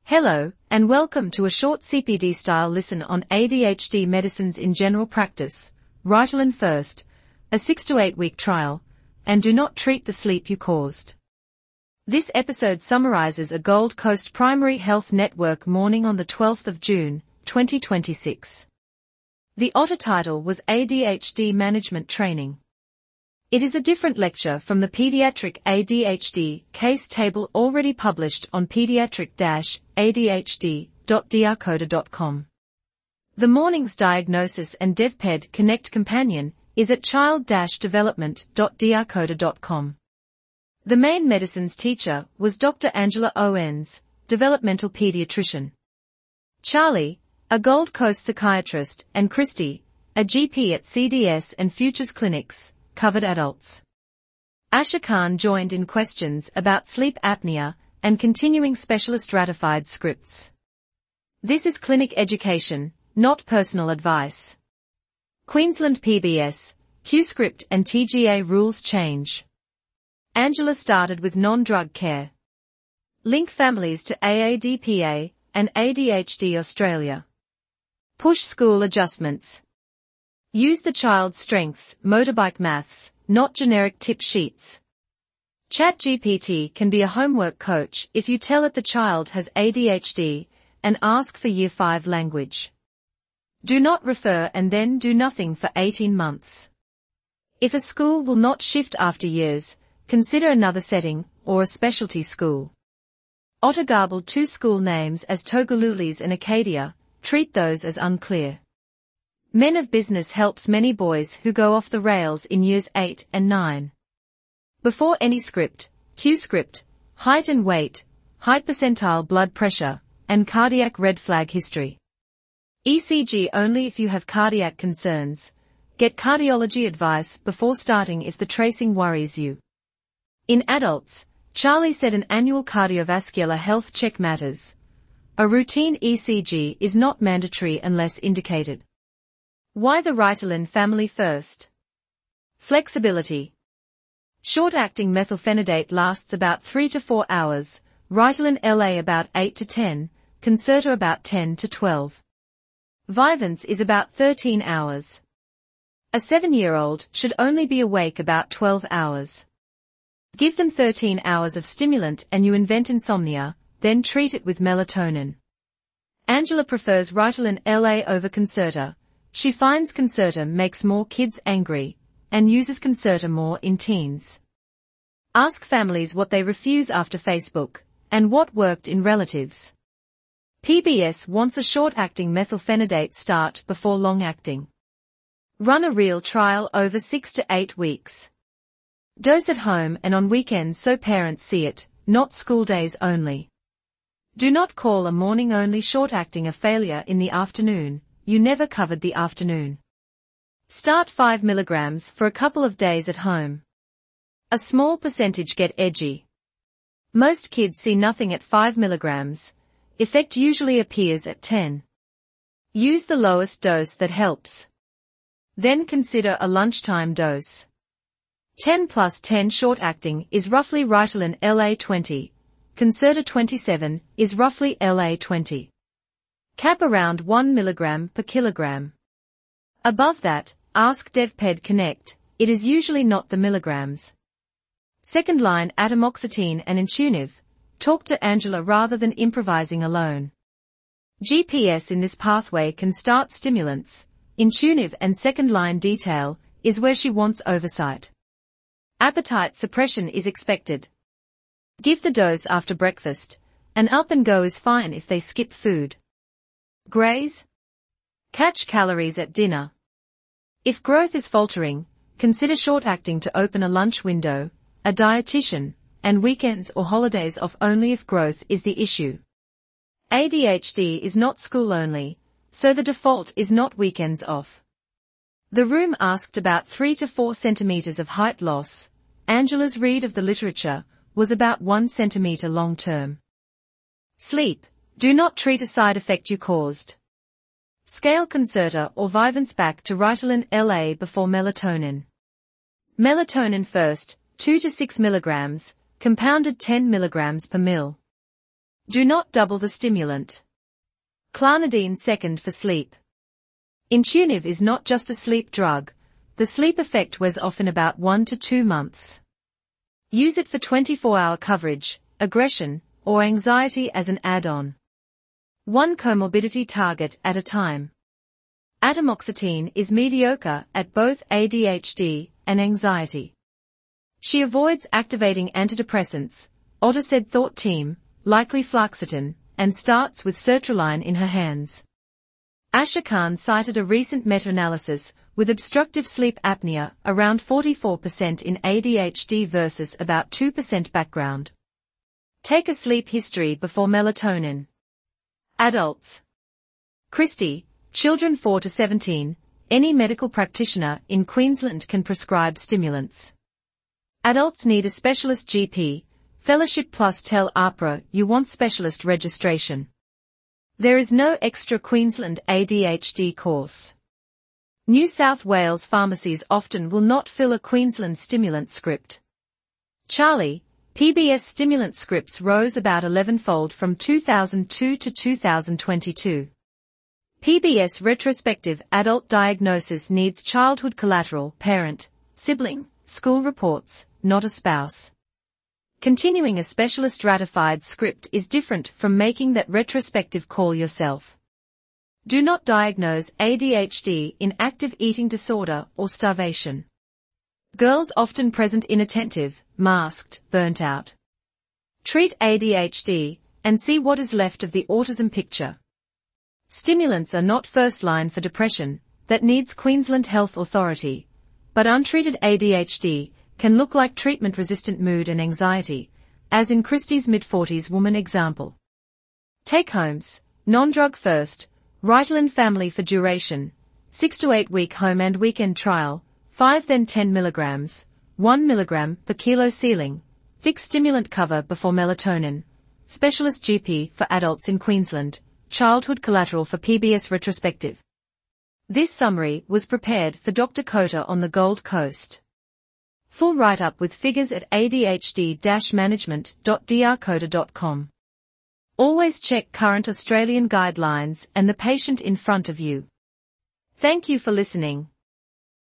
Hello, and welcome to a short CPD-style listen on ADHD medicines in general practice. Ritalin first, a 6 to 8 week trial, and do not treat the sleep you caused. This episode summarizes a Gold Coast Primary Health Network morning on the 12th of June, 2026. The OTA title was ADHD Management Training. It is a different lecture from the Pediatric ADHD case table already published on pediatric-adhd.drcoder.com. The morning's diagnosis and DevPed Connect companion is at child-development.drcoder.com. The main medicines teacher was Dr. Angela Owens, developmental pediatrician. Charlie, a Gold Coast psychiatrist, and Christy, a GP at CDS and Futures Clinics, covered adults. Asha Khan joined in questions about sleep apnea and continuing specialist ratified scripts. This is clinic education, not personal advice. Queensland PBS, Q-script and TGA rules change. Angela started with non-drug care. Link families to AADPA and ADHD Australia. Push school adjustments. Use the child's strengths, motorbike maths, not generic tip sheets. ChatGPT can be a homework coach if you tell it the child has ADHD and ask for Year 5 language. Do not refer and then do nothing for 18 months. If a school will not shift after years, consider another setting or a specialty school. OTA garbled two school names as Togolulis and Acadia, treat those as unclear. Men of Business helps many boys who go off the rails in years 8 and 9. Before any script, Q-script, height and weight, height percentile blood pressure, and cardiac red flag history. ECG only if you have cardiac concerns. Get cardiology advice before starting if the tracing worries you. In adults, Charlie said an annual cardiovascular health check matters. A routine ECG is not mandatory unless indicated. Why the Ritalin family first? Flexibility. Short-acting methylphenidate lasts about 3 to 4 hours, Ritalin LA about 8 to 10, Concerta about 10 to 12. Vyvanse is about 13 hours. A 7-year-old should only be awake about 12 hours. Give them 13 hours of stimulant and you invent insomnia, then treat it with melatonin. Angela prefers Ritalin LA over Concerta. She finds Concerta makes more kids angry, and uses Concerta more in teens. Ask families what they refuse after Facebook, and what worked in relatives. PBS wants a short-acting methylphenidate start before long-acting. Run a real trial over 6 to 8 weeks. Dose at home and on weekends so parents see it, not school days only. Do not call a morning-only short-acting a failure in the afternoon. You never covered the afternoon. Start 5 milligrams for a couple of days at home. A small percentage get edgy. Most kids see nothing at 5 milligrams. Effect usually appears at 10. Use the lowest dose that helps. Then consider a lunchtime dose. 10 plus 10 short-acting is roughly Ritalin LA 20. Concerta 27 is roughly LA 20. Cap around 1 milligram per kilogram. Above that, ask DevPed Connect, it is usually not the milligrams. Second line atomoxetine and Intuniv, talk to Angela rather than improvising alone. GPS in this pathway can start stimulants, Intuniv and second line detail is where she wants oversight. Appetite suppression is expected. Give the dose after breakfast, and up and go is fine if they skip food. Graze? Catch calories at dinner. If growth is faltering, consider short-acting to open a lunch window, a dietitian, and weekends or holidays off only if growth is the issue. ADHD is not school only, so the default is not weekends off. The room asked about 3 to 4 centimeters of height loss. Angela's read of the literature was about 1 centimeter long-term. Sleep. Do not treat a side effect you caused. Scale Concerta or Vyvanse back to Ritalin LA before melatonin. Melatonin first, 2 to 6 milligrams, compounded 10 milligrams per ml. Do not double the stimulant. Clonidine second for sleep. Intuniv is not just a sleep drug. The sleep effect wears off in about 1 to 2 months. Use it for 24-hour coverage, aggression, or anxiety as an add-on. One comorbidity target at a time. Atomoxetine is mediocre at both ADHD and anxiety. She avoids activating antidepressants, Otter thought team, likely fluoxetine, and starts with sertraline in her hands. Asher Khan cited a recent meta-analysis with obstructive sleep apnea around 44% in ADHD versus about 2% background. Take a sleep history before melatonin. Adults. Christie, children 4 to 17, any medical practitioner in Queensland can prescribe stimulants. Adults need a specialist GP, fellowship plus tell AHPRA you want specialist registration. There is no extra Queensland ADHD course. New South Wales pharmacies often will not fill a Queensland stimulant script. Charlie, PBS stimulant scripts rose about 11-fold from 2002 to 2022. PBS retrospective adult diagnosis needs childhood collateral, parent, sibling, school reports, not a spouse. Continuing a specialist ratified script is different from making that retrospective call yourself. Do not diagnose ADHD in active eating disorder or starvation. Girls often present inattentive, masked, burnt out. Treat ADHD and see what is left of the autism picture. Stimulants are not first line for depression that needs Queensland Health Authority, but untreated ADHD can look like treatment-resistant mood and anxiety, as in Christie's mid-40s woman example. Take-homes, non-drug first, Ritalin family for duration, 6 to 8 week home and weekend trial, 5 then 10 milligrams, 1 milligram per kilo ceiling, fixed stimulant cover before melatonin, specialist GP for adults in Queensland, childhood collateral for PBS retrospective. This summary was prepared for Dr. Kota on the Gold Coast. Full write-up with figures at adhd-management.drkota.com. Always check current Australian guidelines and the patient in front of you. Thank you for listening.